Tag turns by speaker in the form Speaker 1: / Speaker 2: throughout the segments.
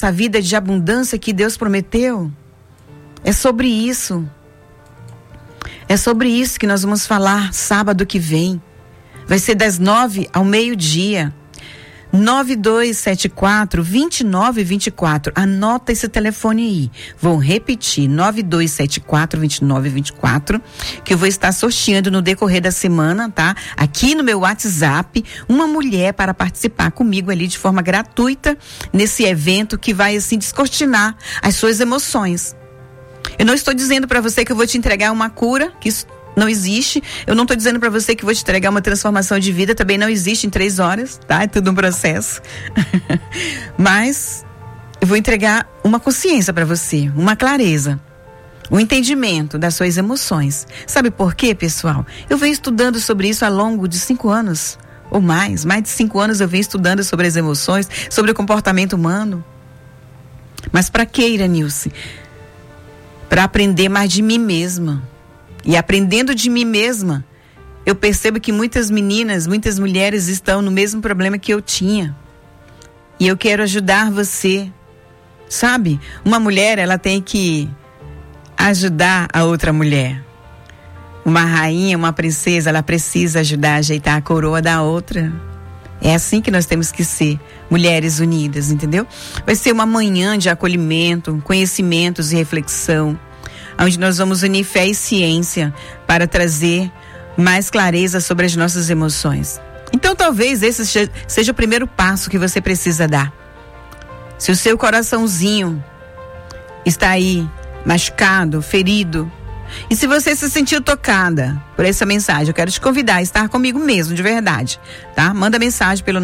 Speaker 1: essa vida de abundância que Deus prometeu? É sobre isso. É sobre isso que nós vamos falar sábado que vem. Vai ser das 9 ao meio-dia. 9274-2924. Anota esse telefone aí. Vou repetir, 9274-2924, que eu vou estar sorteando no decorrer da semana, tá? Aqui no meu WhatsApp, uma mulher para participar comigo ali de forma gratuita nesse evento que vai assim descortinar as suas emoções. Eu não estou dizendo para você que eu vou te entregar uma cura, que isso não existe. Eu não estou dizendo para você que vou te entregar uma transformação de vida, também não existe em 3 horas, tá? É tudo um processo. Mas eu vou entregar uma consciência para você, uma clareza, um entendimento das suas emoções. Sabe por quê, pessoal? Eu venho estudando sobre isso ao longo de 5 anos, ou mais de 5 anos eu venho estudando sobre as emoções, sobre o comportamento humano. Mas para quê, Iranilce? Para aprender mais de mim mesma. E aprendendo de mim mesma, eu percebo que muitas meninas, muitas mulheres estão no mesmo problema que eu tinha. E eu quero ajudar você. Sabe? Uma mulher, ela tem que ajudar a outra mulher. Uma rainha, uma princesa, ela precisa ajudar a ajeitar a coroa da outra. É assim que nós temos que ser, mulheres unidas, entendeu? Vai ser uma manhã de acolhimento, conhecimentos e reflexão, onde nós vamos unir fé e ciência para trazer mais clareza sobre as nossas emoções. Então talvez esse seja o primeiro passo que você precisa dar. Se o seu coraçãozinho está aí machucado, ferido, e se você se sentiu tocada por essa mensagem, eu quero te convidar a estar comigo mesmo, de verdade, tá? Manda mensagem pelo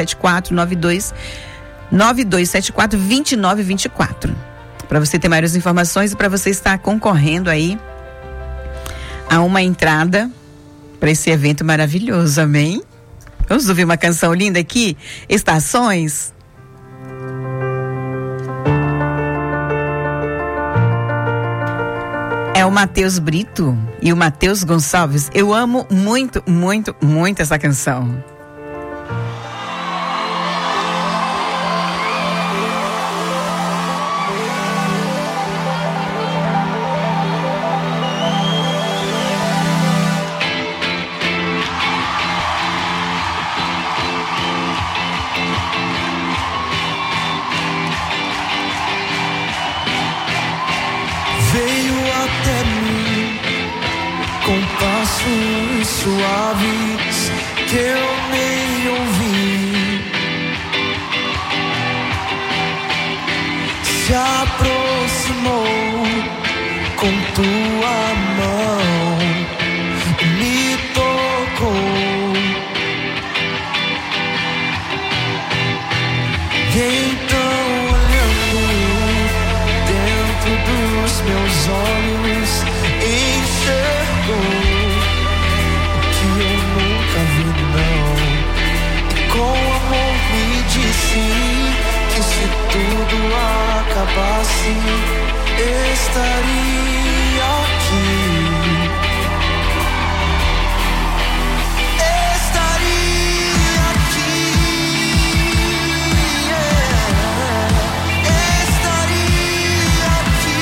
Speaker 1: 9274-2924, para você ter maiores informações e para você estar concorrendo aí a uma entrada para esse evento maravilhoso, amém? Vamos ouvir uma canção linda aqui? Estações. É o Matheus Brito e o Matheus Gonçalves. Eu amo muito, muito, muito essa canção.
Speaker 2: Suaves que eu nem ouvi, se aproximou com tua mão, me tocou, e então olhando dentro dos meus olhos enxergou que se tudo acabasse, estaria aqui. Estaria aqui, estaria aqui.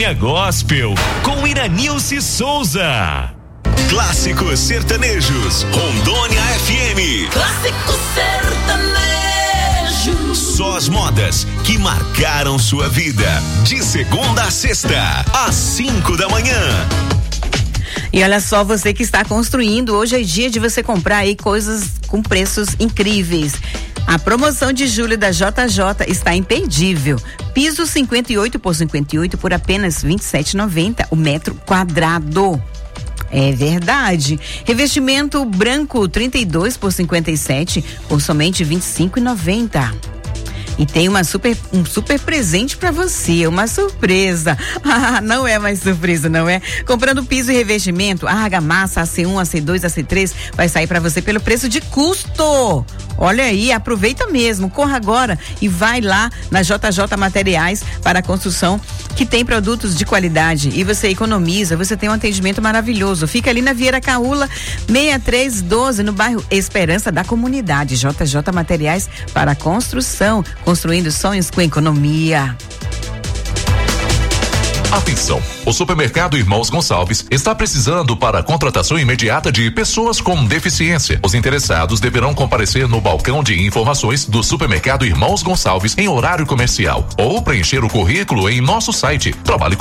Speaker 3: Rondônia Gospel com Iranilce Souza.
Speaker 4: Clássicos sertanejos, Rondônia FM.
Speaker 5: Clássico sertanejo.
Speaker 4: Só as modas que marcaram sua vida. De segunda a sexta, às 5 da manhã.
Speaker 1: E olha só, você que está construindo, hoje é dia de você comprar aí coisas com preços incríveis. A promoção de julho da JJ está imperdível. Piso 58 por 58 por apenas R$ 27,90 o metro quadrado. É verdade. Revestimento branco 32 por 57 por somente R$ 25,90. E tem um super presente pra você, uma surpresa. Ah, não é mais surpresa, não é? Comprando piso e revestimento, a argamassa AC1, AC2, AC3 vai sair pra você pelo preço de custo. Olha aí, aproveita mesmo, corra agora e vai lá na JJ Materiais para Construção, que tem produtos de qualidade e você economiza, você tem um atendimento maravilhoso. Fica ali na Vieira Caúla, 6312, no bairro Esperança da Comunidade. JJ Materiais para Construção, construindo sonhos com economia.
Speaker 6: Atenção, o supermercado Irmãos Gonçalves está precisando para a contratação imediata de pessoas com deficiência. Os interessados deverão comparecer no balcão de informações do supermercado Irmãos Gonçalves em horário comercial ou preencher o currículo em nosso site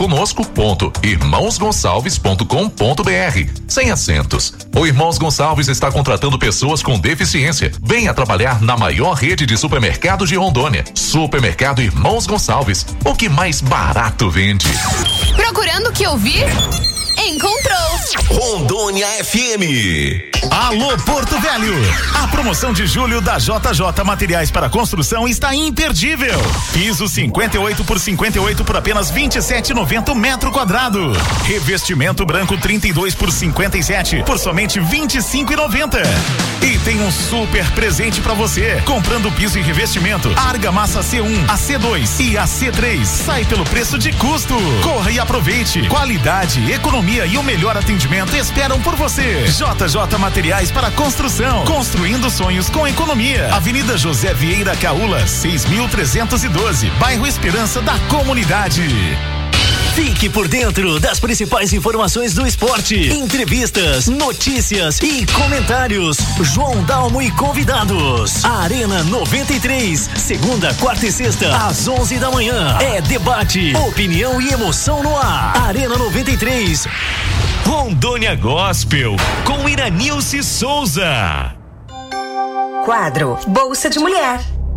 Speaker 6: trabalheconosco.irmãosgonçalves.com.br, sem acentos. O Irmãos Gonçalves está contratando pessoas com deficiência. Venha trabalhar na maior rede de supermercados de Rondônia. Supermercado Irmãos Gonçalves, o que mais barato vende.
Speaker 7: Procurando o que ouvir? Encontrou!
Speaker 4: Rondônia FM.
Speaker 8: Alô Porto Velho! A promoção de julho da JJ Materiais para Construção está imperdível. Piso 58 por 58 por apenas R$ 27,90 metro quadrado. Revestimento branco 32 por 57 por somente R$ 25,90. E tem um super presente para você. Comprando piso e revestimento, argamassa C1, AC2 e AC3 sai pelo preço de custo. Corra e aproveite. Qualidade, economia e o melhor atendimento esperam por você. JJ Materiais para Construção, construindo sonhos com economia. Avenida José Vieira Caúla, 6.312, bairro Esperança da Comunidade.
Speaker 9: Fique por dentro das principais informações do esporte, entrevistas, notícias e comentários. João Dalmo e convidados. Arena 93, segunda, quarta e sexta, às 11 da manhã. É debate, opinião e emoção no ar. Arena 93.
Speaker 3: Rondônia Gospel com Iranilce Souza.
Speaker 10: Quadro Bolsa de Mulher.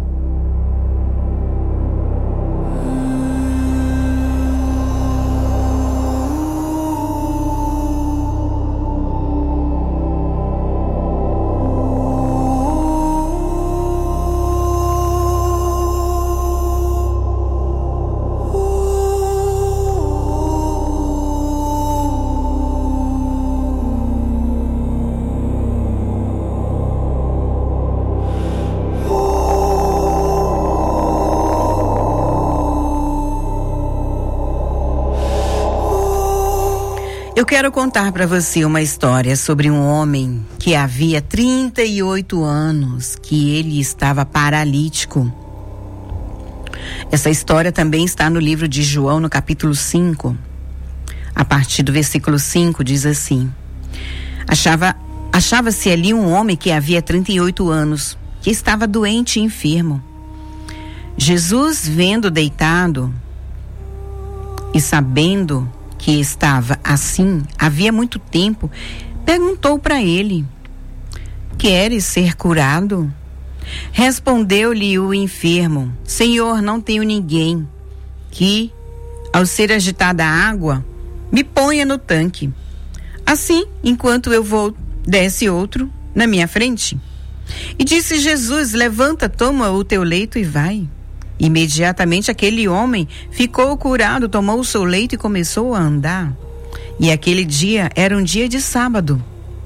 Speaker 1: Eu quero contar para você uma história sobre um homem que havia 38 anos que ele estava paralítico. Essa história também está no livro de João, no capítulo 5. A partir do versículo 5 diz assim: Achava-se ali um homem que havia 38 anos, que estava doente e enfermo. Jesus, vendo deitado e sabendo que estava assim havia muito tempo, perguntou para ele: Queres ser curado? Respondeu-lhe o enfermo: Senhor, não tenho ninguém que, ao ser agitada a água, me ponha no tanque. Assim, enquanto eu vou, desce outro na minha frente. E disse Jesus: Levanta, toma o teu leito e vai. Imediatamente aquele homem ficou curado, tomou o seu leito e começou a andar. E aquele dia era um dia de sábado.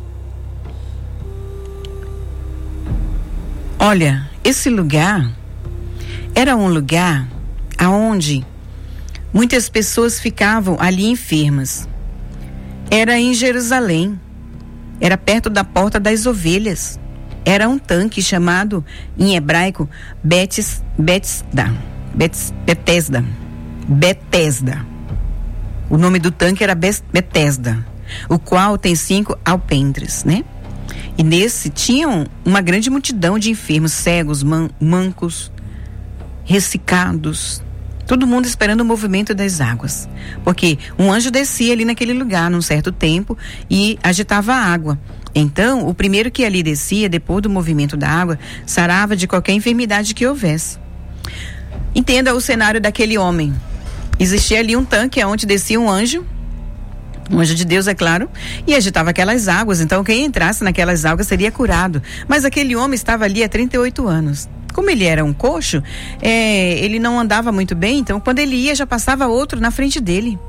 Speaker 1: Olha, esse lugar era um lugar aonde muitas pessoas ficavam ali enfermas. Era em Jerusalém. Era perto da Porta das Ovelhas. Era um tanque chamado, em hebraico, Betesda. O nome do tanque era Betesda, o qual tem 5 alpendres, né? E nesse tinham uma grande multidão de enfermos, cegos, mancos, ressecados, todo mundo esperando o movimento das águas, porque um anjo descia ali naquele lugar num certo tempo e agitava a água. Então, o primeiro que ali descia, depois do movimento da água, sarava de qualquer enfermidade que houvesse. Entenda o cenário daquele homem. Existia ali um tanque onde descia um anjo de Deus, é claro, e agitava aquelas águas. Então, quem entrasse naquelas águas seria curado. Mas aquele homem estava ali há 38 anos. Como ele era um coxo, ele não andava muito bem, então quando ele ia já passava outro na frente dele.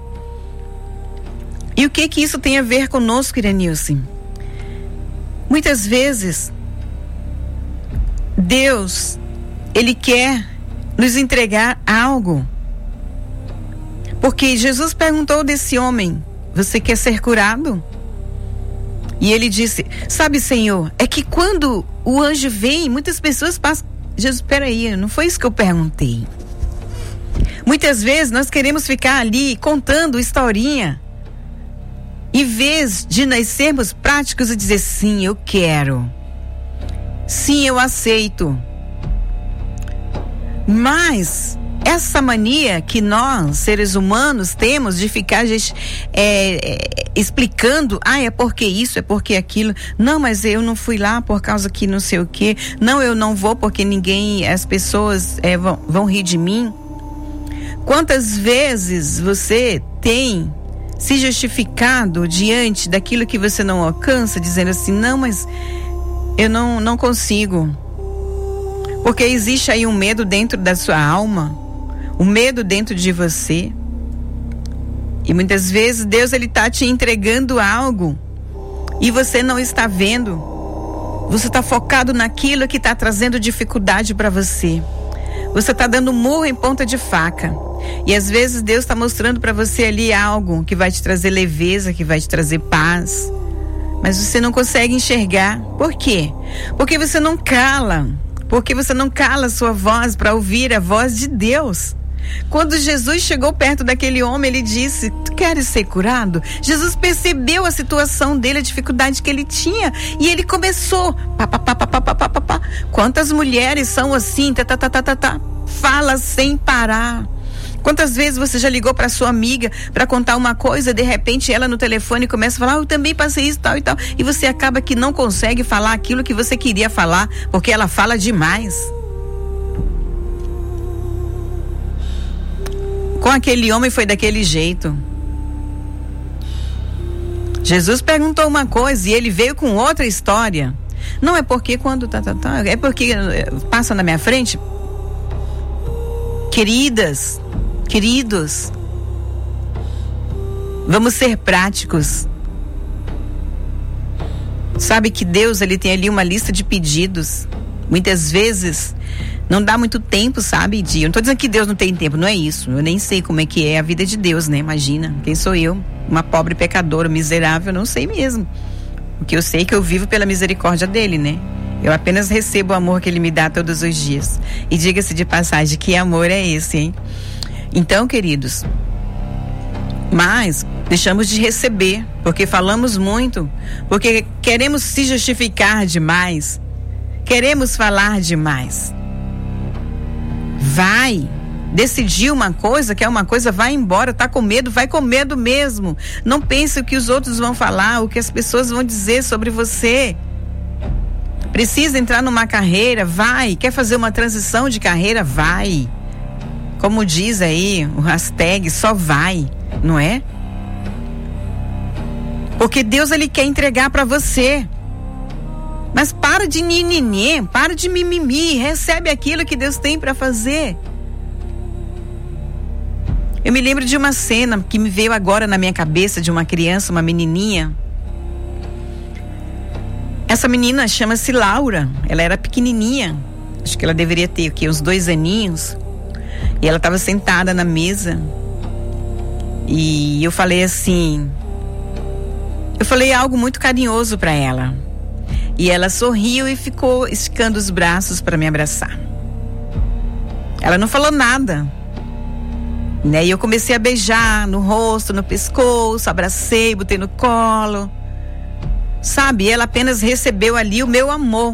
Speaker 1: E o que isso tem a ver conosco, Iranilce? Muitas vezes Deus, Ele quer nos entregar algo, porque Jesus perguntou desse homem: você quer ser curado? E ele disse: sabe, Senhor, é que quando o anjo vem, muitas pessoas passam. Jesus, peraí, não foi isso que eu perguntei. Muitas vezes nós queremos ficar ali contando historinha, em vez de nós sermos práticos e dizer: sim, eu quero, sim, eu aceito. Mas essa mania que nós, seres humanos, temos de ficar explicando: é porque isso, é porque aquilo. Não, mas eu não fui lá por causa que não sei o quê. Não, eu não vou porque as pessoas vão rir de mim. Quantas vezes você tem se justificado diante daquilo que você não alcança, dizendo assim: não, mas eu não consigo. Porque existe aí um medo dentro da sua alma, um medo dentro de você. E muitas vezes Deus, Ele está te entregando algo e você não está vendo. Você está focado naquilo que está trazendo dificuldade para você. Você está dando murro em ponta de faca. E às vezes Deus está mostrando para você ali algo que vai te trazer leveza, que vai te trazer paz. Mas você não consegue enxergar. Por quê? Porque você não cala. Porque você não cala a sua voz para ouvir a voz de Deus. Quando Jesus chegou perto daquele homem, ele disse: tu queres ser curado? Jesus percebeu a situação dele, a dificuldade que ele tinha, e ele começou: Quantas mulheres são assim? Fala sem parar. Quantas vezes você já ligou para sua amiga para contar uma coisa, de repente ela no telefone começa a falar: eu também passei isso, tal e tal, e você acaba que não consegue falar aquilo que você queria falar, porque ela fala demais. Com aquele homem foi daquele jeito. Jesus perguntou uma coisa e ele veio com outra história. Não é porque quando é porque passa na minha frente. Queridas, queridos, vamos ser práticos. Sabe que Deus, Ele tem ali uma lista de pedidos. Muitas vezes não dá muito tempo, sabe? Eu não tô dizendo que Deus não tem tempo, não é isso. Eu nem sei como é que é a vida de Deus, né? Imagina, quem sou eu? Uma pobre pecadora, miserável, não sei mesmo. O que eu sei é que eu vivo pela misericórdia dele, né? Eu apenas recebo o amor que Ele me dá todos os dias. E diga-se de passagem, que amor é esse, hein? Então, queridos, mas deixamos de receber, porque falamos muito, porque queremos se justificar demais, queremos falar demais. Vai decidir uma coisa, quer uma coisa, vai embora. Tá com medo, vai com medo mesmo. Não pense o que os outros vão falar, o que as pessoas vão dizer sobre você. Precisa entrar numa carreira, vai. Quer fazer uma transição de carreira, vai. Como diz aí o hashtag, só vai, não é? Porque Deus, Ele quer entregar para você. Mas para de nininê, para de mimimi, recebe aquilo que Deus tem para fazer. Eu me lembro de uma cena que me veio agora na minha cabeça, de uma criança, uma menininha. Essa menina chama-se Laura, ela era pequenininha, acho que ela deveria ter uns 2 aninhos, e ela estava sentada na mesa, e eu falei assim, algo muito carinhoso para ela, e ela sorriu e ficou esticando os braços para me abraçar. Ela não falou nada, né? E eu comecei a beijar no rosto, no pescoço, abracei, botei no colo. Sabe, ela apenas recebeu ali o meu amor.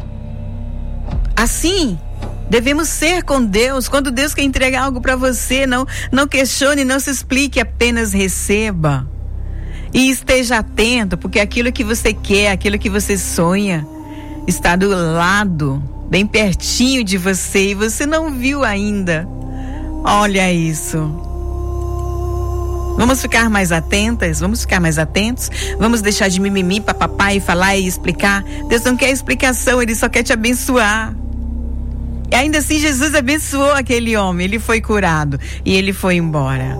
Speaker 1: Assim devemos ser com Deus. Quando Deus quer entregar algo para você, não questione, não se explique, apenas receba. E esteja atento, porque aquilo que você quer, aquilo que você sonha, está do lado, bem pertinho de você, e você não viu ainda. Olha isso. Vamos ficar mais atentas, vamos ficar mais atentos, vamos deixar de mimimi, papapá e falar e explicar. Deus não quer explicação, Ele só quer te abençoar. E ainda assim Jesus abençoou aquele homem, ele foi curado e ele foi embora.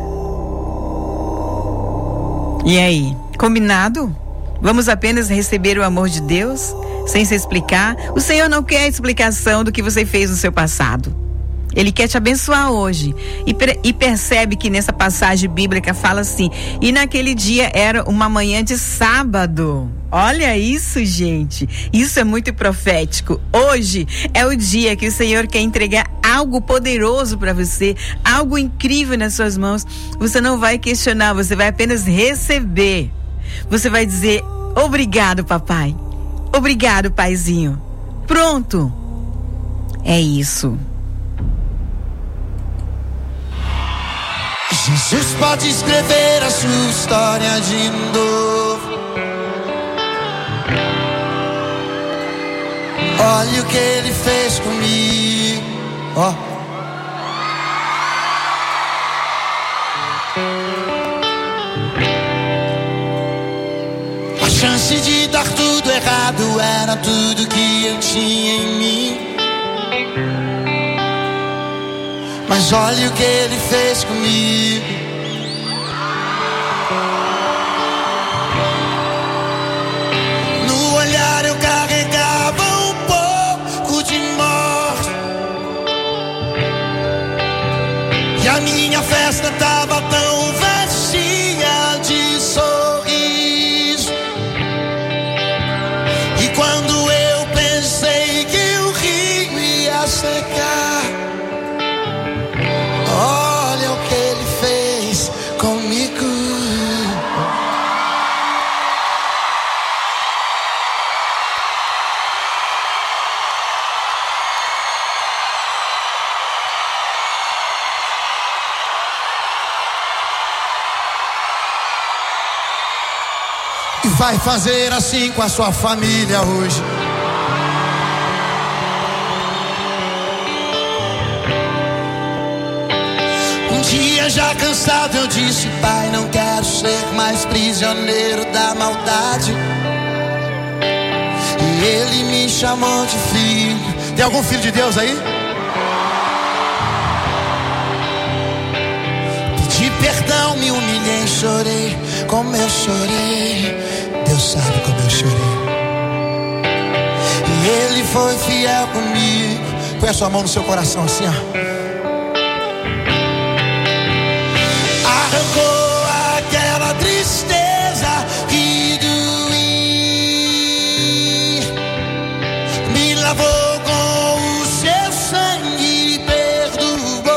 Speaker 1: E aí, combinado? Vamos apenas receber o amor de Deus, sem se explicar. O Senhor não quer explicação do que você fez no seu passado. Ele quer te abençoar hoje. E percebe que nessa passagem bíblica fala assim: e naquele dia era uma manhã de sábado. Olha isso, gente. Isso é muito profético. Hoje é o dia que o Senhor quer entregar algo poderoso para você, algo incrível nas suas mãos. Você não vai questionar, você vai apenas receber. Você vai dizer: obrigado, papai. Obrigado, paizinho. Pronto. É isso.
Speaker 2: Jesus pode escrever a sua história de novo. Olha o que Ele fez comigo. Ó. A chance de dar tudo errado era tudo que eu tinha em mim. Mas olha o que Ele fez comigo. No olhar eu carregava um pouco de morte, e a minha festa tava tão vazia de sorriso. E quando eu pensei que o rio ia secar, olha o que Ele fez comigo. E vai fazer assim com a sua família hoje. Dia já cansado eu disse: Pai, não quero ser mais prisioneiro da maldade. E Ele me chamou de filho. Tem algum filho de Deus aí? Pedi perdão, me humilhei, chorei como eu chorei. Deus sabe como eu chorei. E Ele foi fiel comigo. Põe a sua mão no seu coração assim, ó. Arrancou aquela tristeza que doía, me lavou com o seu sangue e perdoou.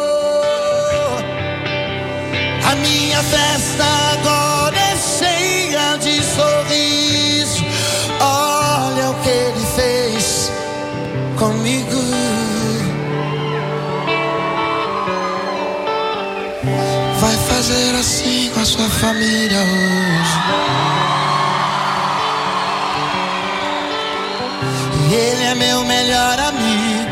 Speaker 2: A minha festa agora é cheia de sorriso. Olha o que Ele fez comigo. Vai fazer assim com a sua família hoje. E Ele é meu melhor amigo.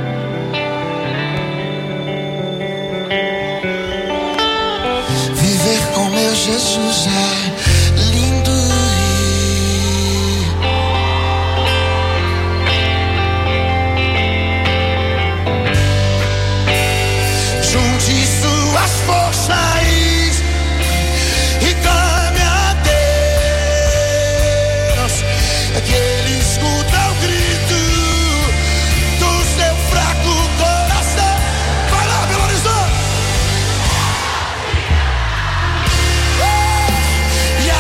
Speaker 2: Viver com meu Jesus é lindo. Junte suas forças e clame a Deus, que Ele escuta o grito do seu fraco coração. Vai lá, Belo Horizonte. E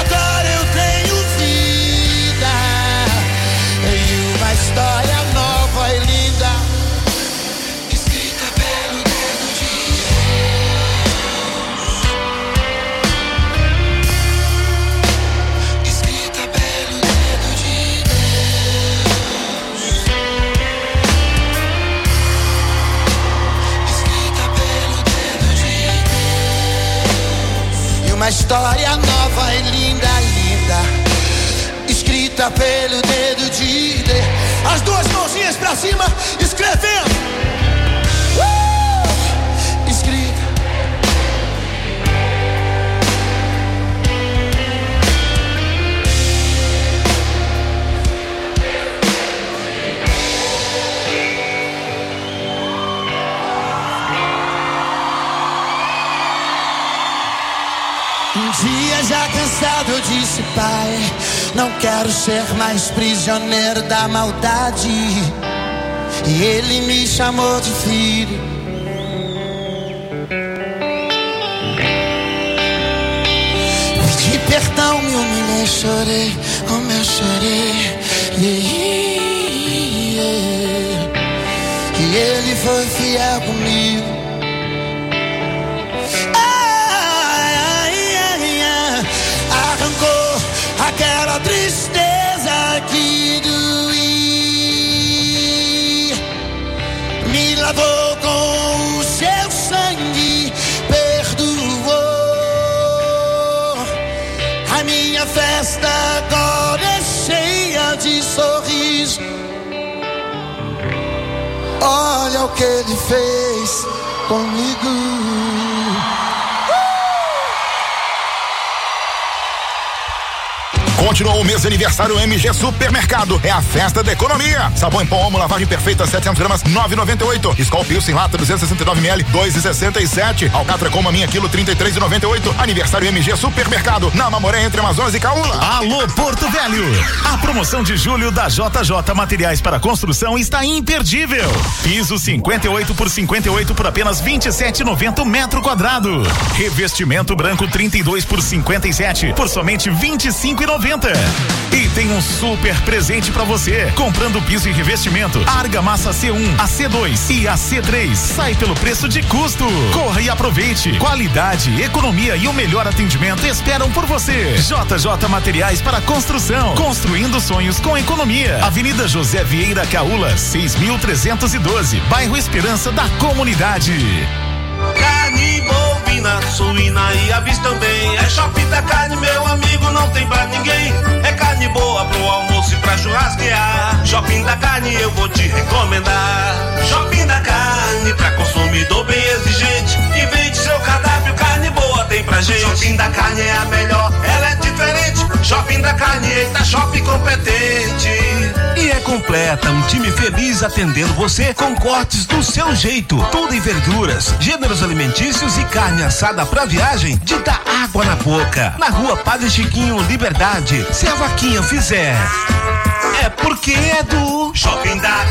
Speaker 2: vida, escrita pelo dedo de Deus. As duas mãozinhas pra cima, escrevendo. Escrita. Um dia já cansado eu disse, pai, não quero ser mais prisioneiro da maldade. E ele me chamou de filho. Pedi perdão, me humilhei, chorei, como eu chorei. E ele foi fiel comigo. Arrancou aquela tristeza que doía, me lavou com o seu sangue, perdoou. A minha festa agora é cheia de sorriso. Olha o que ele fez comigo.
Speaker 8: Continuou o mês de aniversário MG Supermercado. É a festa da economia. Sabão em pó Omo, lavagem perfeita, 700 gramas, 9,98. Skol Pilsen lata, 269 ml, 2,67. Alcatra com maminha, quilo, 33,98. Aniversário MG Supermercado. Na Mamoré, entre Amazonas e Caúna.
Speaker 5: Alô, Porto Velho. A promoção de julho da JJ Materiais para Construção está imperdível. Piso 58 por 58 por apenas 27,90 metro quadrado. Revestimento branco 32 por 57 por somente 25,90. E tem um super presente pra você. Comprando piso e revestimento, a argamassa C1, a C2 e a C3 sai pelo preço de custo. Corra e aproveite. Qualidade, economia e o melhor atendimento esperam por você. JJ Materiais para Construção. Construindo sonhos com economia. Avenida José Vieira Caúla, 6.312, bairro Esperança da Comunidade.
Speaker 11: Carne bovina, suína e aves também. É Shopping da Carne, meu amigo, não tem pra ninguém. É carne boa pro almoço e pra churrasquear. Shopping da Carne eu vou te recomendar. Shopping da Carne, pra consumidor bem exigente. Invente seu cardápio, carne boa tem pra gente. Shopping da Carne é a melhor, ela é diferente. Shopping da Carne, eita, shopping competente. E é completa, um time feliz atendendo você com cortes do seu jeito. Tudo em verduras, gêneros alimentícios e carne assada pra viagem de dar água na boca. Na rua Padre Chiquinho, Liberdade. Se a vaquinha fizer, é porque é do Shopping da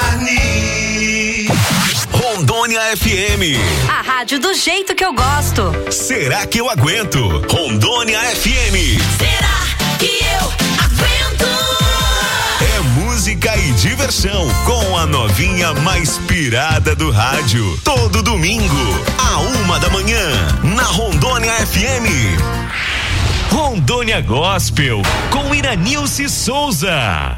Speaker 11: Carne.
Speaker 4: Rondônia FM.
Speaker 10: A rádio do jeito que eu gosto.
Speaker 4: Será que eu aguento? Rondônia FM.
Speaker 12: Será que eu aguento?
Speaker 4: É música e diversão com a novinha mais pirada do rádio. Todo domingo, à 1h, na Rondônia FM.
Speaker 3: Rondônia Gospel, com Iranilce Souza.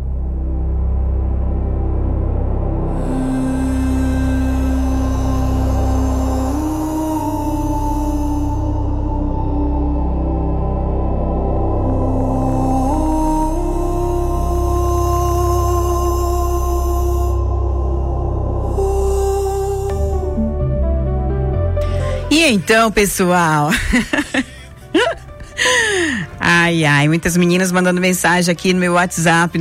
Speaker 1: E então, pessoal? Ai, muitas meninas mandando mensagem aqui no meu WhatsApp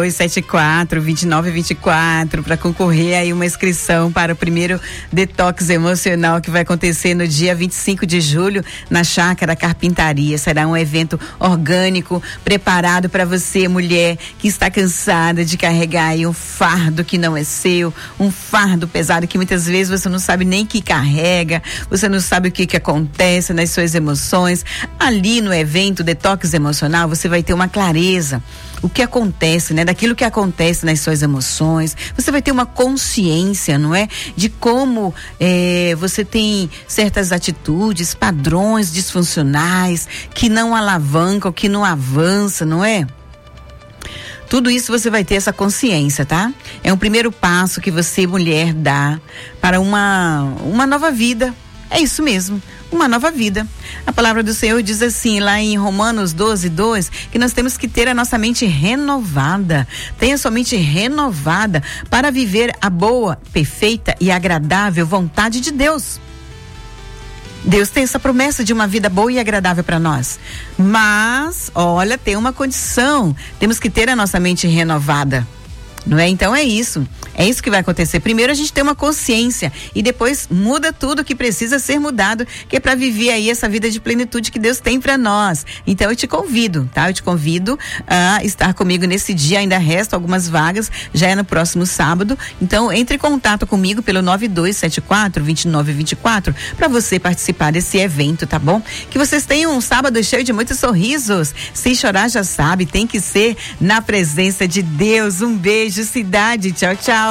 Speaker 1: 9274-2924 para concorrer aí uma inscrição para o primeiro detox emocional que vai acontecer no dia 25 de julho na Chácara Carpintaria. Será um evento orgânico preparado para você, mulher que está cansada de carregar aí um fardo que não é seu, um fardo pesado que muitas vezes você não sabe nem que carrega, você não sabe o que acontece nas suas emoções. Ali no evento Detox Emocional, você vai ter uma clareza o que acontece, né? Daquilo que acontece nas suas emoções. Você vai ter uma consciência, não é? De como você tem certas atitudes, padrões disfuncionais que não alavancam, que não avançam, não é? Tudo isso você vai ter essa consciência, tá? É um primeiro passo que você, mulher, dá para uma nova vida. É isso mesmo. uma nova vida. A palavra do Senhor diz assim, lá em Romanos 12:2, que nós temos que ter a nossa mente renovada. Tenha sua mente renovada para viver a boa, perfeita e agradável vontade de Deus. Deus tem essa promessa de uma vida boa e agradável para nós. Mas, olha, tem uma condição. Temos que ter a nossa mente renovada. Não é? Então é isso que vai acontecer. Primeiro a gente tem uma consciência e depois muda tudo que precisa ser mudado, que é para viver aí essa vida de plenitude que Deus tem para nós. Então eu te convido, tá? Eu te convido a estar comigo nesse dia, ainda restam algumas vagas, já é no próximo sábado. Então entre em contato comigo pelo 9274-2924 para você participar desse evento, tá bom? Que vocês tenham um sábado cheio de muitos sorrisos. Se chorar já sabe, tem que ser na presença de Deus. Um beijo, cidade. Tchau, tchau.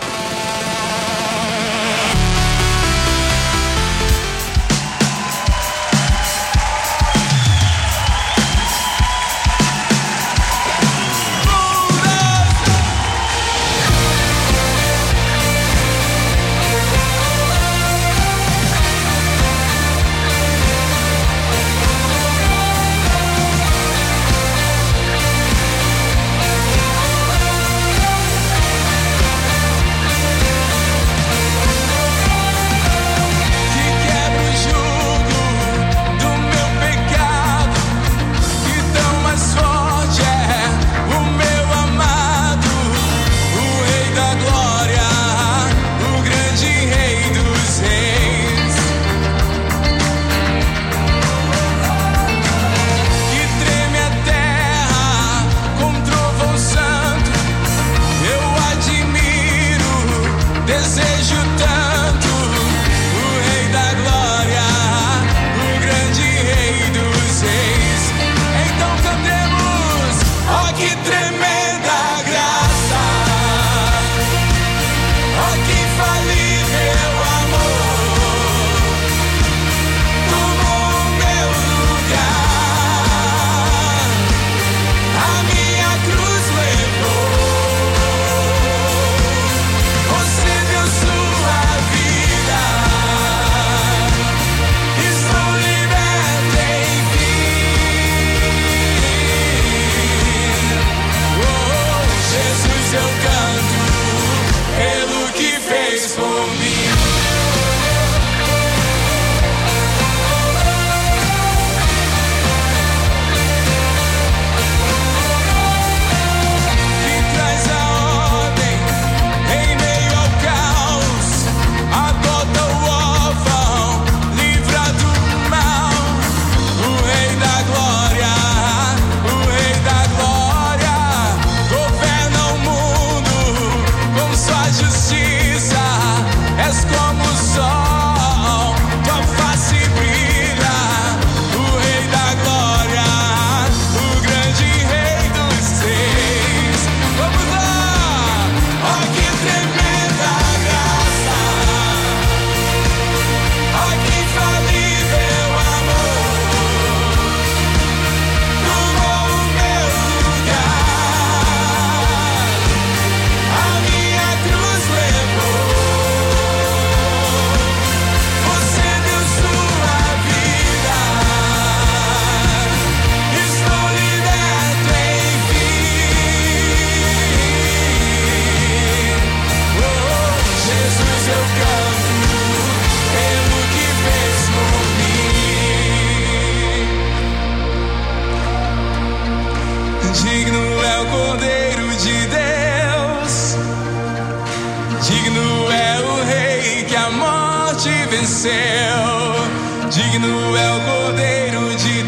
Speaker 13: Digno é o Cordeiro de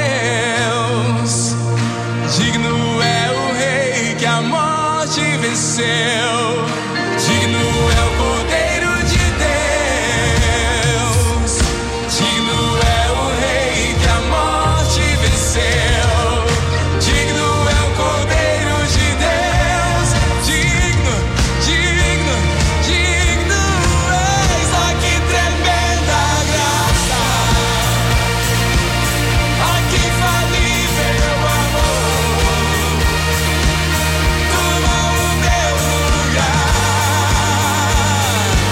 Speaker 13: Deus, digno é o Rei que a morte venceu, digno é o Cordeiro de Deus, digno é o Rei que a morte venceu, digno é o Cordeiro de Deus, digno, digno, digno és, ó que tremenda graça, ó que infalível amor, tomou o meu lugar,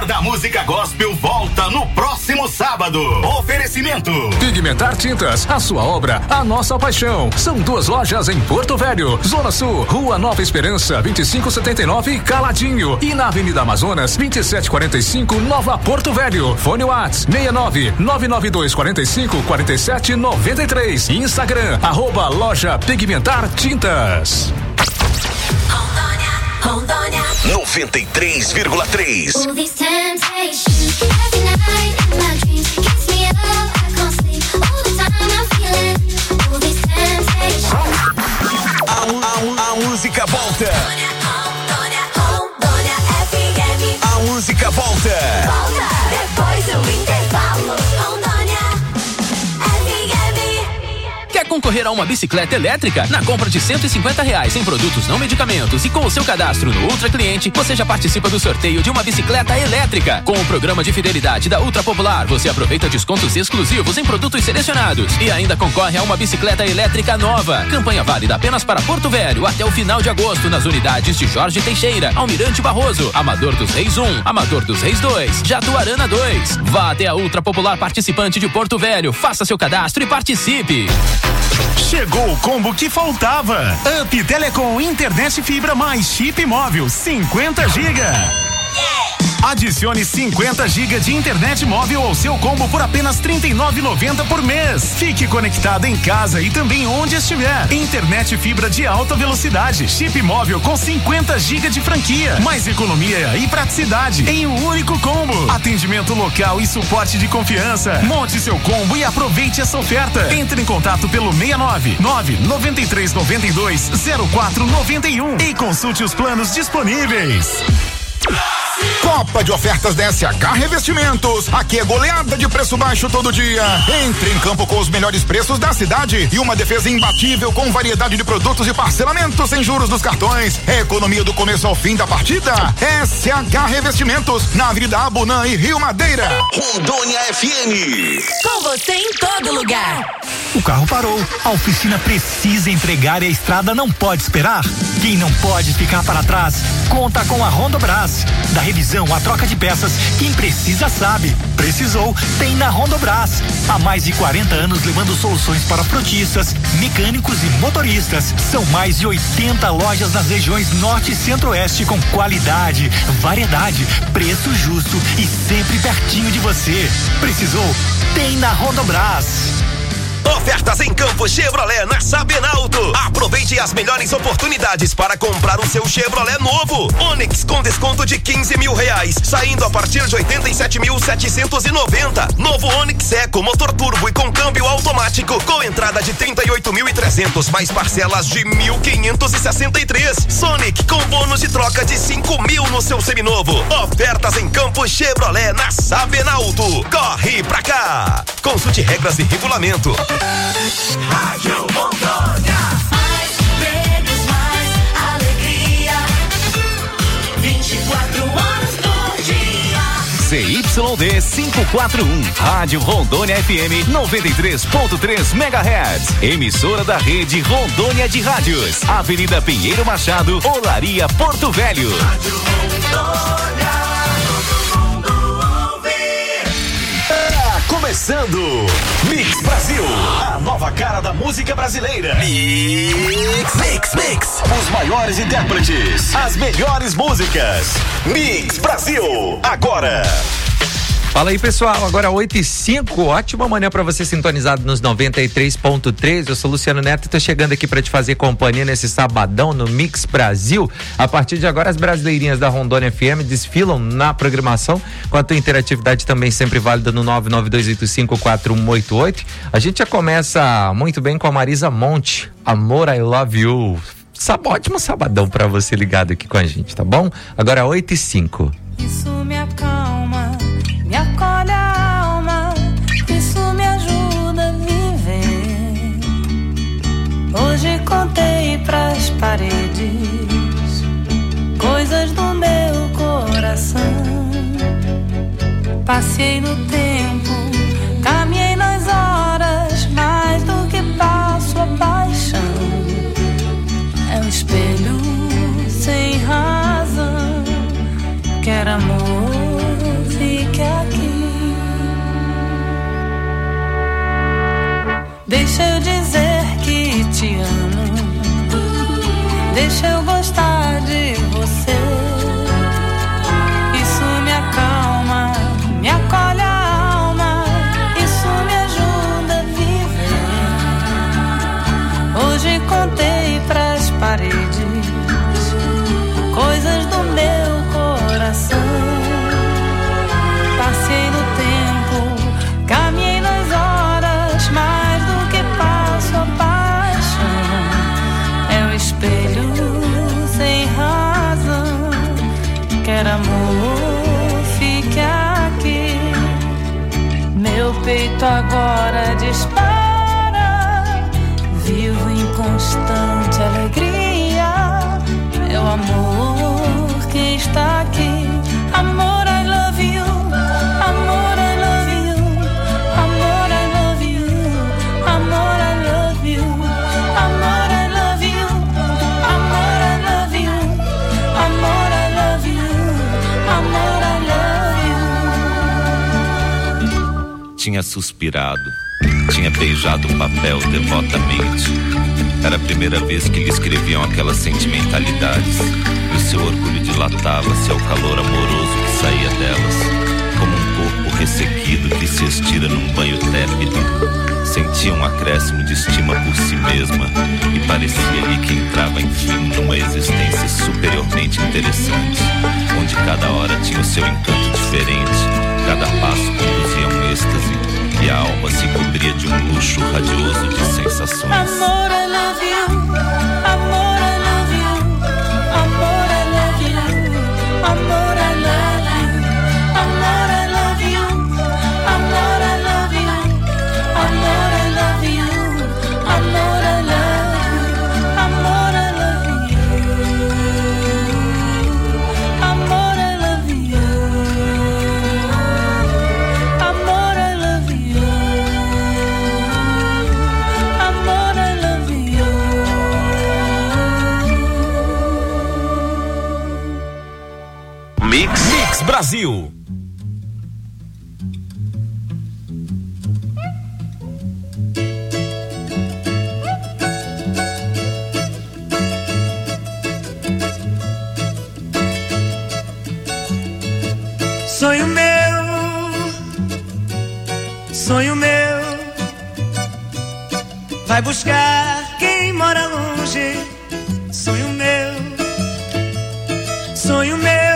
Speaker 5: melhor da música gospel volta no próximo sábado. Oferecimento
Speaker 14: Pigmentar Tintas, a sua obra, a nossa paixão. São 2 lojas em Porto Velho, Zona Sul, Rua Nova Esperança, 2579, Caladinho, e na Avenida Amazonas, 2745, Nova Porto Velho. Fone Whats 69-99245-4793. Instagram, @loja Pigmentar Tintas.
Speaker 12: Rondônia
Speaker 4: 93,3. A música volta. A música volta.
Speaker 12: Depois do intervalo.
Speaker 15: Quer concorrer a uma bicicleta elétrica? Na compra de R$150 em produtos não medicamentos e com o seu cadastro no Ultra Cliente, você já participa do sorteio de uma bicicleta elétrica. Com o programa de fidelidade da Ultra Popular, você aproveita descontos exclusivos em produtos selecionados e ainda concorre a uma bicicleta elétrica nova. Campanha válida apenas para Porto Velho até o final de agosto nas unidades de Jorge Teixeira, Almirante Barroso, Amador dos Reis 1, Amador dos Reis 2, Jatuarana 2. Vá até a Ultra Popular participante de Porto Velho, faça seu cadastro e participe.
Speaker 5: Chegou o combo que faltava. Up Telecom, internet fibra mais chip móvel, 50 GB. Adicione 50 GB de internet móvel ao seu combo por apenas R$ 39,90 por mês. Fique conectado em casa e também onde estiver. Internet fibra de alta velocidade, chip móvel com 50 GB de franquia, mais economia e praticidade em um único combo. Atendimento local e suporte de confiança. Monte seu combo e aproveite essa oferta. Entre em contato pelo 699-9392-0491 e consulte os planos disponíveis.
Speaker 16: Copa de ofertas da SH Revestimentos. Aqui é goleada de preço baixo todo dia. Entre em campo com os melhores preços da cidade e uma defesa imbatível com variedade de produtos e parcelamentos sem juros dos cartões. É economia do começo ao fim da partida. SH Revestimentos, na Avenida Abunã e Rio Madeira.
Speaker 4: Rondônia FM.
Speaker 12: Com você em todo lugar.
Speaker 17: O carro parou, a oficina precisa entregar e a estrada não pode esperar. Quem não pode ficar para trás, conta com a Rondobras. Da revisão à troca de peças, quem precisa sabe. Precisou, tem na Rondobras. Há mais de 40 anos levando soluções para frotistas, mecânicos e motoristas. São mais de 80 lojas nas regiões Norte e Centro-Oeste com qualidade, variedade, preço justo e sempre pertinho de você. Precisou, tem na Rondobras.
Speaker 4: Ofertas em Campo Chevrolet na Sabenalto. Aproveite as melhores oportunidades para comprar o seu Chevrolet novo. Onix com desconto de R$15 mil, saindo a partir de 87.790. Novo Onix Eco, motor turbo e com câmbio automático, com entrada de 38.300 mais parcelas de 1.563. Sonic com bônus de troca de 5 mil no seu seminovo. Ofertas em Campo Chevrolet na Sabenalto. Corre pra cá. Consulte regras e regulamento.
Speaker 12: Rádio Rondônia. Mais medos, mais alegria. 24 horas por dia.
Speaker 18: CYD 541, Rádio Rondônia FM 93.3 MHz. Emissora da rede Rondônia de Rádios. Avenida Pinheiro Machado, Olaria, Porto Velho.
Speaker 12: Rádio Rondônia.
Speaker 4: Começando Mix Brasil, a nova cara da música brasileira. Mix. Os maiores intérpretes, as melhores músicas. Mix Brasil, agora.
Speaker 19: Fala aí, pessoal, agora 8h05, ótima manhã pra você sintonizado nos 93.3. Eu sou Luciano Neto e tô chegando aqui pra te fazer companhia nesse sabadão no Mix Brasil. A partir de agora, as brasileirinhas da Rondônia FM desfilam na programação, com a tua interatividade também sempre válida no 992854188. A gente já começa muito bem com a Marisa Monte, Amor, I Love You. Ótimo sabadão pra você ligado aqui com a gente, tá bom? Agora 8h05.
Speaker 20: Isso me acalma, me acolhe a alma, isso me ajuda a viver. Hoje contei pras paredes coisas do meu coração. Passei no tempo, caminhei nas horas, mais do que passo a paixão. É um espelho sem razão, quer amor. deixa eu gostar de você. Isso me acalma, me acolhe a alma, isso me ajuda a viver. Hoje contei pras paredes coisas do meu coração. Passei no tempo, caminhei nas horas, mais do que passo a paixão. É o espelho sem razão, quer amor, fique aqui. Meu peito agora dispara, vivo em constante alegria. É o amor que está aqui. Amor, I love you. Amor, I love you. Amor, I love you. Amor, I love you. Amor, I love you. Amor, I love you. Amor, I love you. Amor, I love you.
Speaker 18: Tinha suspirado, tinha beijado o papel devotamente. Era a primeira vez que lhe escreviam aquelas sentimentalidades, e o seu orgulho dilatava-se ao calor amoroso que saía delas, como um corpo ressequido que se estira num banho tépido. Sentia um acréscimo de estima por si mesma e parecia-lhe que entrava enfim numa existência superiormente interessante, onde cada hora tinha o seu encanto diferente, cada passo conduzia a um êxtase e a alma se cobria de um luxo radioso de sensações.
Speaker 20: Amor, I love you. Amor, I love you. Amor, I love you. Amor, I love you. Amor, I love you. Amor, I love you. Amor, I love you. Amor, I love you. Amor, I love you. Amor, I love you. Amor, I love you. Amor, I love you.
Speaker 3: Mix Brasil.
Speaker 12: Sonho meu, vai buscar quem mora longe. Sonho meu, sonho meu,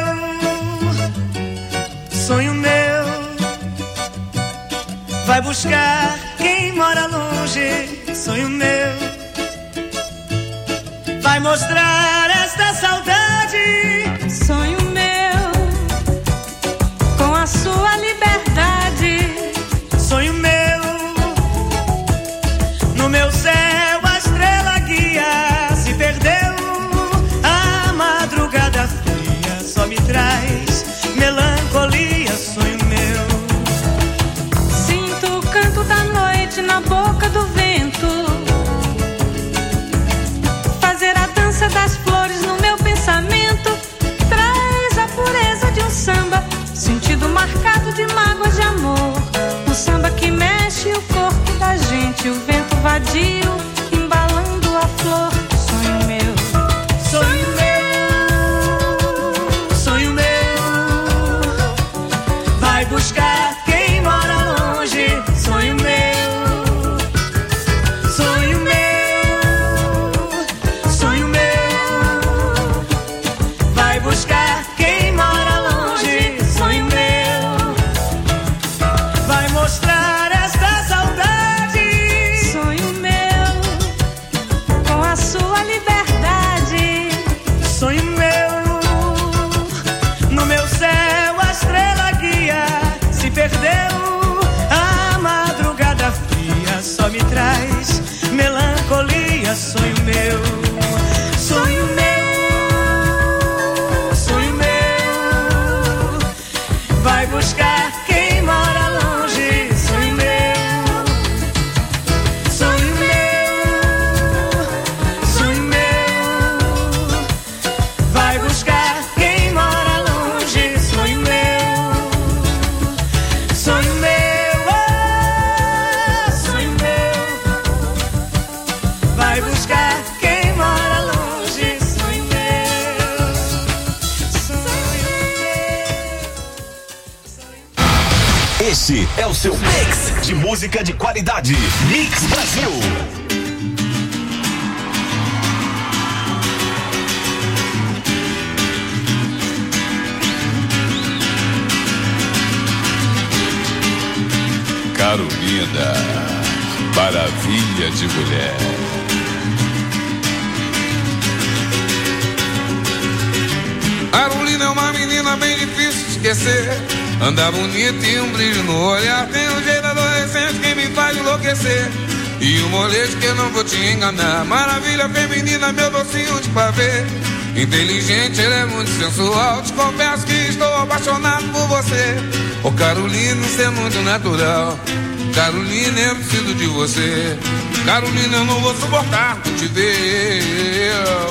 Speaker 12: sonho meu, vai buscar quem mora longe. Sonho meu, vai mostrar esta saudade.
Speaker 20: Sonho meu, com a sua liberdade.
Speaker 12: Sonho meu, no meu céu a estrela guia. Se
Speaker 3: Este é o seu mix de música de qualidade. Mix Brasil.
Speaker 13: Carolina, maravilha de mulher. Carolina é uma menina bem difícil de esquecer. Anda bonita e um brilho no olhar. Tem um jeito adolescente que me faz enlouquecer. E um molejo que eu não vou te enganar. Maravilha feminina, meu docinho de pavê. Inteligente, ele é muito sensual. Te confesso que estou apaixonado por você. Ô Carolina, isso é muito natural. Carolina, eu preciso de você. Carolina, eu não vou suportar por te ver.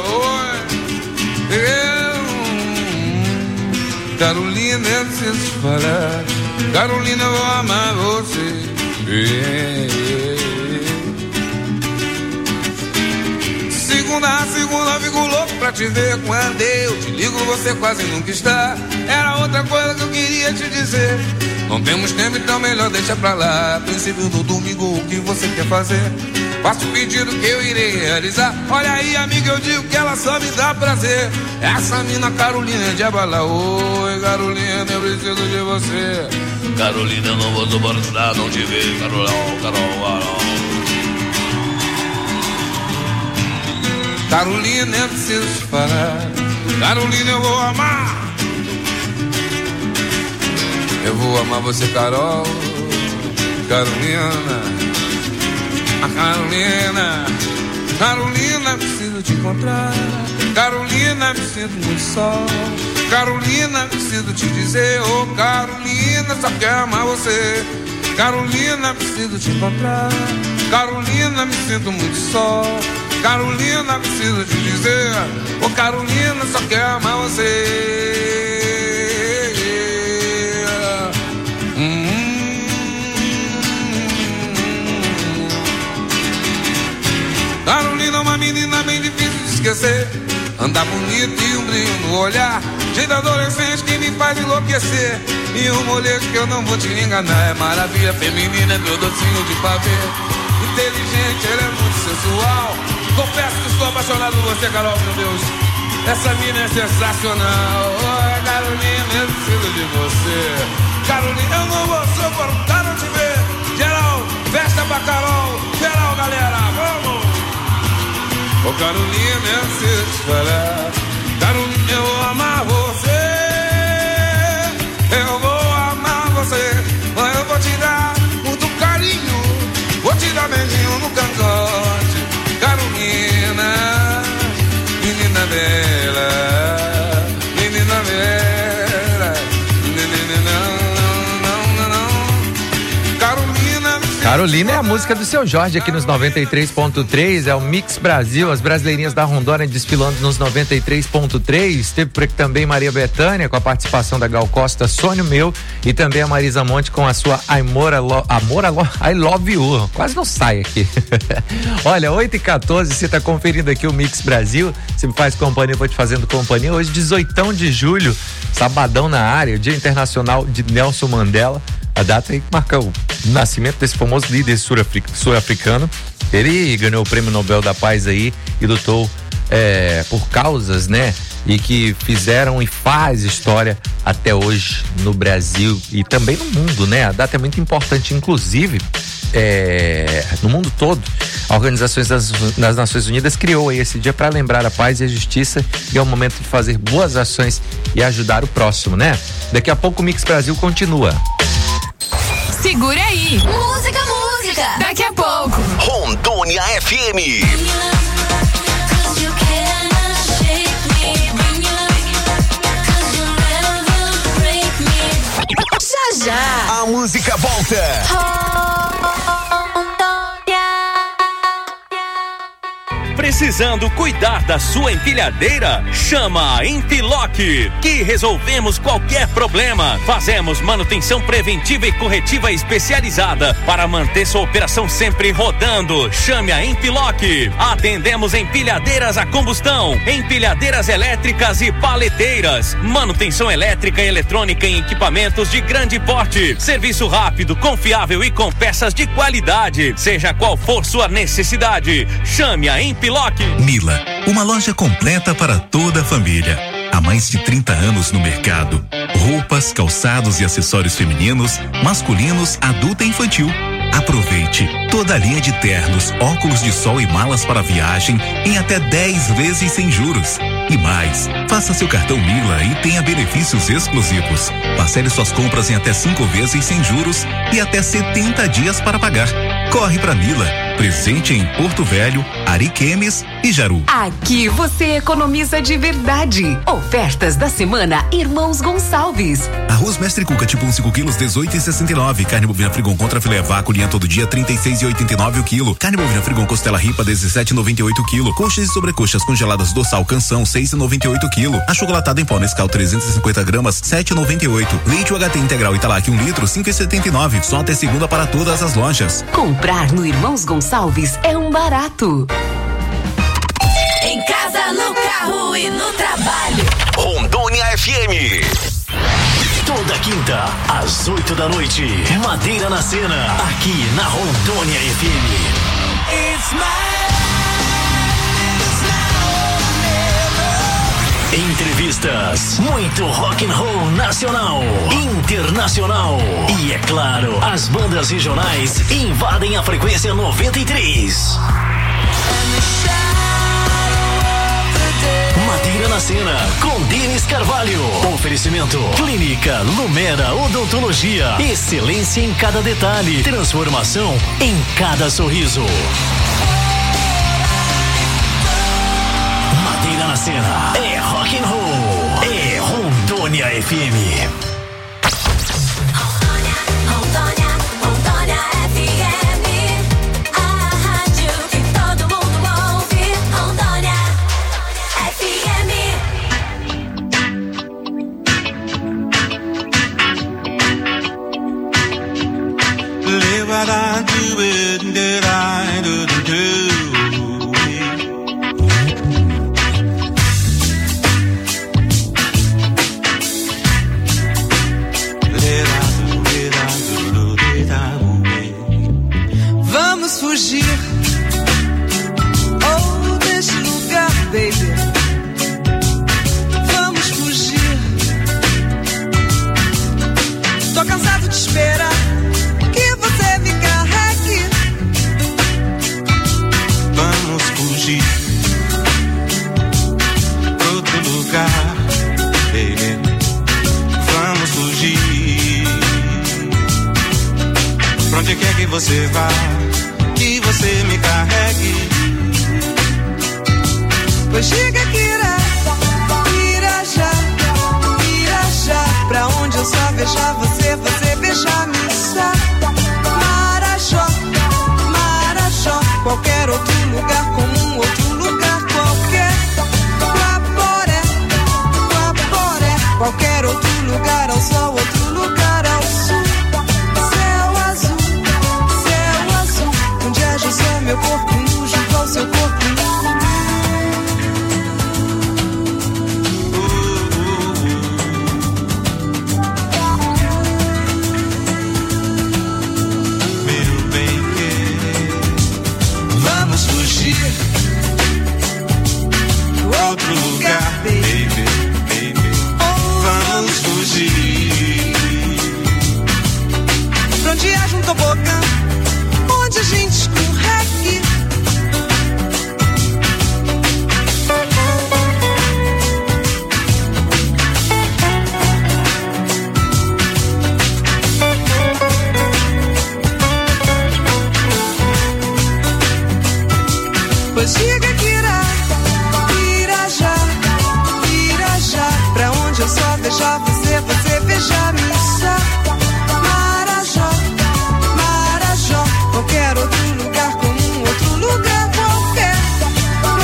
Speaker 13: Carolina, eu preciso te falar. Carolina, eu vou amar você. Segunda, fico louco pra te ver. Quando eu te ligo, você quase nunca está. Era outra coisa que eu queria te dizer. Não temos tempo, então melhor deixa pra lá. Princípio do domingo, o que você quer fazer? Faço o pedido que eu irei realizar. Olha aí, amiga, eu digo que ela só me dá prazer. Essa mina Carolina é de abalar. Oi, Carolina, eu preciso de você. Carolina, eu não vou suportar não te ver. Carol. Carolina, eu preciso te falar. Carolina, eu vou amar. Eu vou amar você, Carol. Carolina. Carolina, preciso te encontrar. Carolina, me sinto muito só. Carolina, preciso te dizer. Oh, Carolina, só quero amar você. Carolina, preciso te encontrar. Carolina, me sinto muito só. Carolina, preciso te dizer. Oh, Carolina, só quero amar você. Carolina é uma menina bem difícil de esquecer. Anda bonita e um brilho no olhar. Jeito adolescente que me faz enlouquecer. E um molejo que eu não vou te enganar. É maravilha feminina, é meu docinho de pavê. Inteligente, ela é muito sensual. Confesso que estou apaixonado por você, Carol, meu Deus. Essa mina é sensacional. Oh, Carolina, eu preciso de você. Carolina, eu não vou suportar não te ver. Geral, festa pra Carol. Geral, galera, vamos. Ô Carolina, eu preciso te falar. Carolina, eu vou amar você. Eu vou amar você. Eu vou te dar muito carinho. Vou te dar beijinho no cangote. Carolina, menina bela. Menina bela.
Speaker 19: Carolina é a música do seu Jorge aqui nos 93.3, é o Mix Brasil, as brasileirinhas da Rondônia desfilando nos 93.3, teve por aqui também Maria Bethânia com a participação da Gal Costa, Sonho Meu, e também a Marisa Monte com a sua I Love You, quase não sai aqui. Olha, 8h14, você tá conferindo aqui o Mix Brasil, você me faz companhia, eu vou te fazendo companhia, hoje 18 de julho, sabadão na área, Dia Internacional de Nelson Mandela, a data aí que marca o nascimento desse famoso líder sul-africano. Ele ganhou o Prêmio Nobel da Paz aí e lutou por causas, né? E que fizeram e faz história até hoje no Brasil e também no mundo, né? A data é muito importante, inclusive no mundo todo. A Organização das Nações Unidas criou aí esse dia para lembrar a paz e a justiça, e é o momento de fazer boas ações e ajudar o próximo, né? Daqui a pouco o Mix Brasil continua.
Speaker 7: Segura aí. Música. Daqui a pouco.
Speaker 3: Rondônia FM.
Speaker 7: Já.
Speaker 3: A música volta.
Speaker 21: Precisando cuidar da sua empilhadeira? Chama a Empiloc, que resolvemos qualquer problema. Fazemos manutenção preventiva e corretiva especializada para manter sua operação sempre rodando. Chame a Empiloc. Atendemos empilhadeiras a combustão, empilhadeiras elétricas e paleteiras, manutenção elétrica e eletrônica em equipamentos de grande porte, serviço rápido, confiável e com peças de qualidade. Seja qual for sua necessidade, chame a Empiloc.
Speaker 22: Mila, uma loja completa para toda a família. Há mais de 30 anos no mercado. Roupas, calçados e acessórios femininos, masculinos, adulto e infantil. Aproveite toda a linha de ternos, óculos de sol e malas para viagem em até 10 vezes sem juros. E mais, faça seu cartão Mila e tenha benefícios exclusivos. Parcele suas compras em até 5 vezes sem juros e até 70 dias para pagar. Corre pra Mila, presente em Porto Velho, Ariquemes e Jaru.
Speaker 23: Aqui você economiza de verdade. Ofertas da semana Irmãos Gonçalves.
Speaker 22: Arroz Mestre Cuca tipo 5 quilos, 18,69. Carne bovina Frigon contra filé vácuo linha todo dia, 36,89 o quilo. Carne bovina Frigon costela ripa, 17,98 o quilo. Coxas e sobrecoxas congeladas dorsal Canção, 6,98 o quilo. Achocolatado em pó Nescau 350 gramas, 7,98. Leite UHT integral Italac 1 litro, 5,79. Só até segunda para todas as lojas.
Speaker 23: Comprar no Irmãos Gonçalves é um barato.
Speaker 20: Em casa, no carro e no trabalho.
Speaker 18: Rondônia FM. Toda quinta, às 8 da noite, Madeira na Cena, aqui na Rondônia FM.
Speaker 20: It's
Speaker 18: Entrevistas, muito rock and roll nacional, internacional e, é claro, as bandas regionais invadem a frequência 93. Madeira na Cena, com Denis Carvalho. Oferecimento Clínica Lumera Odontologia. Excelência em cada detalhe. Transformação em cada sorriso. Madeira na Cena. É rock and roll. É Rondônia FM.
Speaker 11: What I do it that I didn't do it.
Speaker 12: Vamos fugir oh, desse lugar, baby. Vamos fugir. Tô cansado de esperar que você me carregue.
Speaker 11: Vamos fugir pra outro lugar, baby. Vamos fugir pra onde quer que você vá, que você me carregue.
Speaker 12: Pois diga que irá já pra onde eu só beijar você, você beijar-me. Marajó, qualquer outro lugar, como outro lugar qualquer. Guaporé, qualquer outro lugar ao sol, outro lugar ao sul. Céu azul, onde é só meu corpo nu junto ao seu corpo nu.
Speaker 11: Outro lugar, baby. Vamos fugir
Speaker 12: pra onde haja um tobogã, onde a gente escorregue. Pois diga que irá já pra onde eu só beijar você, você beijar-me. Marajó, qualquer outro lugar, como outro lugar qualquer.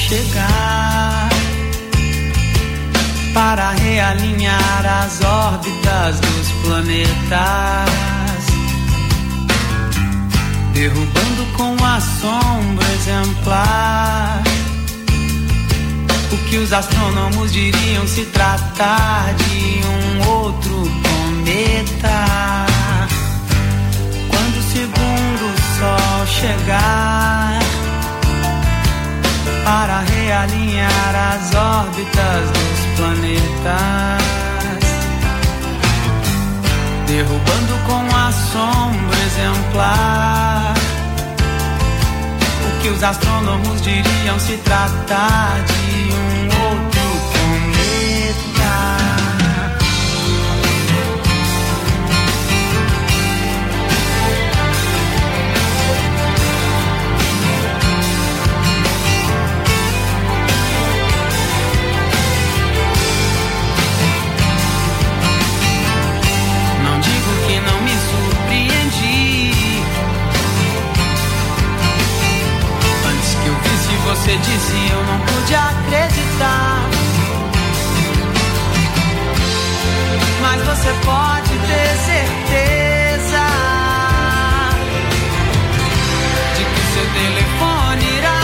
Speaker 12: chegar para realinhar as órbitas dos planetas, derrubando com assombro exemplar o que os astrônomos diriam se tratar de um outro cometa. Quando o segundo sol chegar para realinhar as órbitas dos planetas, derrubando com assombro exemplar o que os astrônomos diriam se tratar de um outro cometa. Não digo que não me surpreendi. Antes que eu visse você disse, eu não pude acreditar. Mas você pode ter certeza de que o seu telefone irá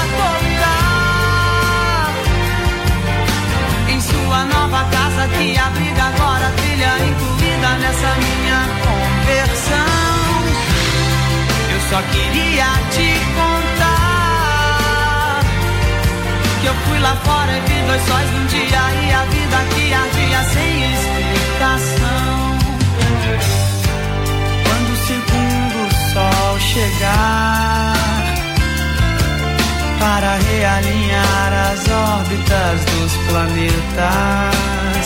Speaker 12: tocar em sua nova casa que abriga agora a trilha incluída nessa minha conversão. Eu só queria te contar que eu fui lá fora e vi 2 sóis num dia e a vida que ardia sem explicação. Quando o segundo sol chegar para realinhar as órbitas dos planetas,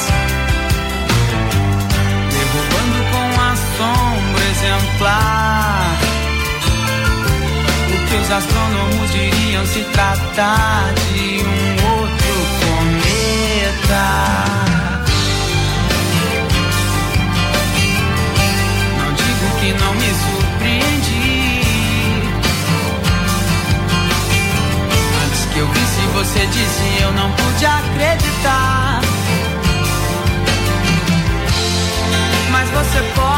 Speaker 12: derrubando com assombro exemplar o que os astrônomos diriam se tratar de um outro cometa. Não digo que não me surpreendi. Antes que eu visse você disse, eu não pude acreditar. Mas você pode